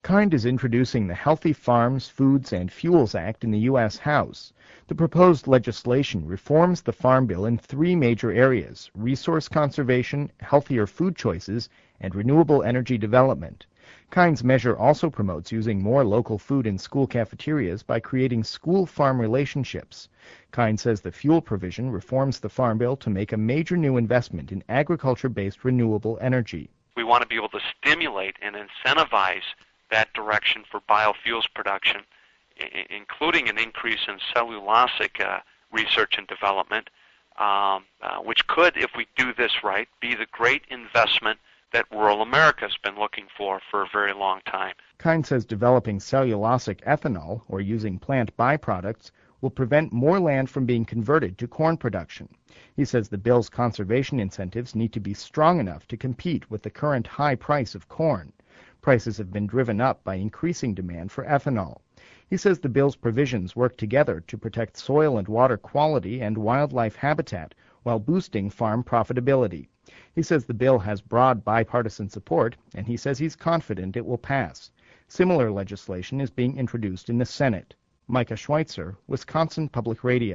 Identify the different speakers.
Speaker 1: KIND is introducing the Healthy Farms, Foods, and Fuels Act in the U.S. House. The proposed legislation reforms the Farm Bill in three major areas: resource conservation, healthier food choices, and renewable energy development. KIND's measure also promotes using more local food in school cafeterias by creating school-farm relationships. KIND says the fuel provision reforms the Farm Bill to make a major new investment in agriculture-based renewable energy.
Speaker 2: We want to be able to stimulate and incentivize that direction for biofuels production, including an increase in cellulosic research and development, which could, if we do this right, be the great investment that rural America has been looking for a very long time.
Speaker 1: KIND says developing cellulosic ethanol, or using plant byproducts, will prevent more land from being converted to corn production. He says the bill's conservation incentives need to be strong enough to compete with the current high price of corn. Prices have been driven up by increasing demand for ethanol. He says the bill's provisions work together to protect soil and water quality and wildlife habitat while boosting farm profitability. He says the bill has broad bipartisan support, and he says he's confident it will pass. Similar legislation is being introduced in the Senate. Micah Schweitzer, Wisconsin Public Radio.